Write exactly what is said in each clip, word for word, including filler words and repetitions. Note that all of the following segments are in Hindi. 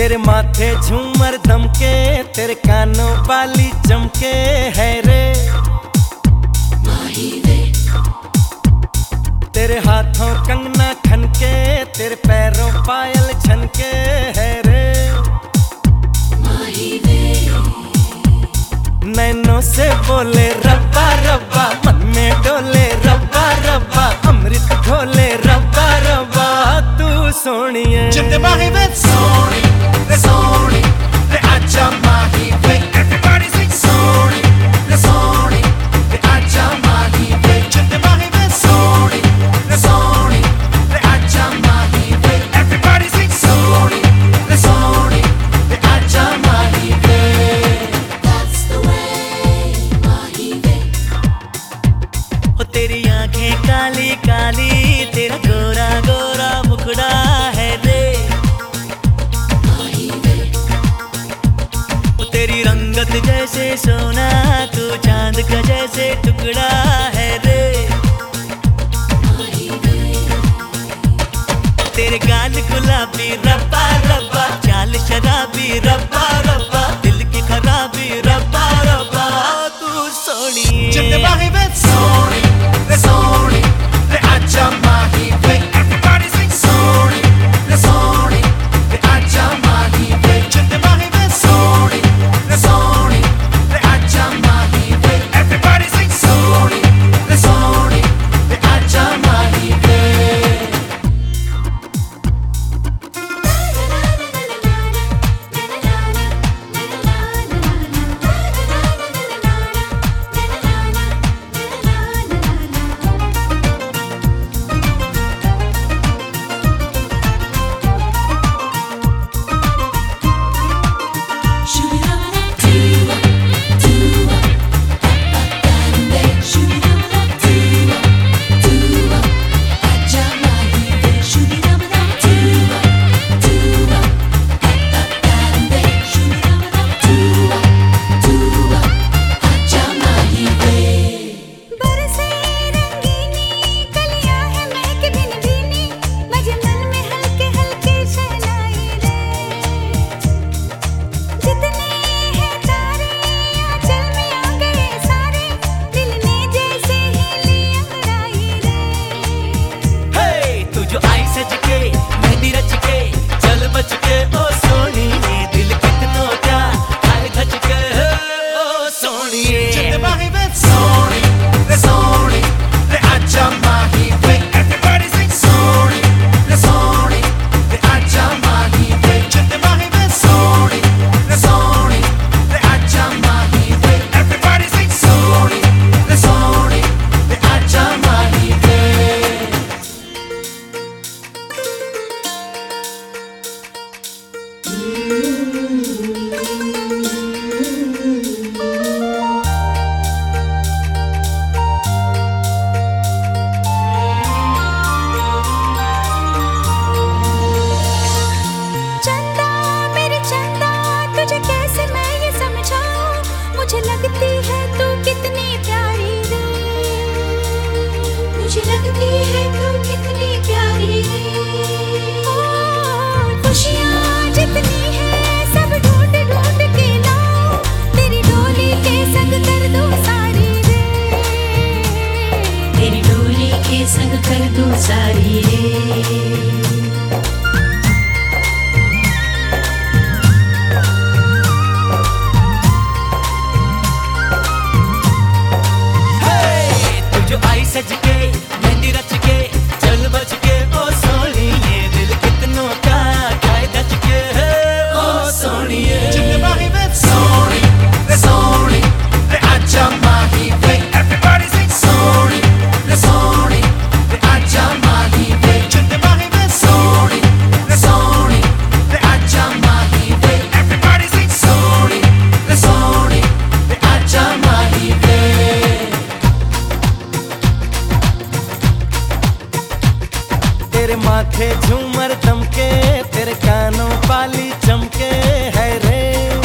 तेरे माथे झूमर दमके, तेरे कानों वाली चमके है रे माही वे। तेरे हाथों कंगना खनके, तेरे पैरों पायल छनके है रे माही वे। नैनों से बोले रब्बा रब्बा, मन में डोले रब्बा रब्बा, अमृत घोले रब्बा रब्बा, तू सोनिए जिंदे माही वे सोनी रे सोनी रे आजा माही वे। Everybody sing सोनी रे सोनी रे आजा माही वे। जिंदे माही वे सोनी रे सोनी रे आजा माही वे। Everybody sing सोनी रे सोनी रे आजा माही वे। That's the way माही वे। ओ तेरी आंखें काली काली, तेरा गोरा गोरा मुखड़ा है रे माही वे। ओ तेरी रंगत जैसे सोना, तू चांद का जैसे टुकड़ा है रे माही वे। तेरे गाल गुलाबी रब्बा रब्बा, चाल शराबी रब्बा रब्बा, दिल की खराबी रब्बा रब्बा, तू सोनिए जिंदे माही वे सोनी रे सोनी रे आजा माही वे। Everybody sing सोनी रे सोनी रे आजा माही वे। जिंदे माही वे सोनी रे सोनी रे आजा माही वे। Everybody sing सोनी रे सोनी रे आजा माही वे। जिंदे माही वे सोनी रे सोनी रे आजा माही वे। Everybody sing सोनी रे सोनी रे आजा माही वे। जिंदे माही वे सोनी रे सोनी रे आजा माही वे। Everybody sing सोनी रे सोनी रे आजा माही वे। मुझे लगती है तू कितनी प्यारी रे, मुझे लगती है तू कितनी प्यारी रे। खुशियाँ जितनी है सब ढूंढ ढूंढ के लाओ, तेरी डोली के संग कर दूं सारी रे, तेरी डोली के संग कर दूं सारी रे। सज के मेहंदी रच के चल बच के ओ सोनिए, दिल कितनों का काय दच के ओ सोनिए। जिंदे माही वे सोनी रे सोनी रे आजा माही वे। Everybody sing सोनी रे सोनी रे आजा माही वे। जिंदे माही वे सोनी रे सोनी रे आजा माही वे। Everybody sing सोनी रे सोनी रे आजा माही वे। तेरे माथे झूमर दमके, तेरे कानों वाली चमके है रे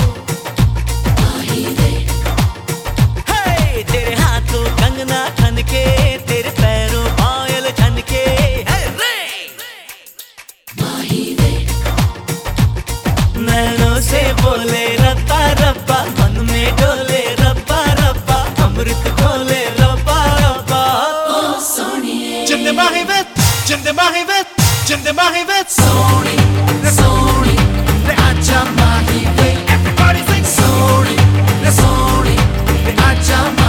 माही वे। हे तेरे हाथों कंगना खनके, तेरे पैरों पायल छनके है रे माही वे। mahi vet, jinde mahi vet, jinde mahi vet. Sony, le Sony, le acha mahi vet. Everybody sing Sony, le Sony, le acha mahi vet.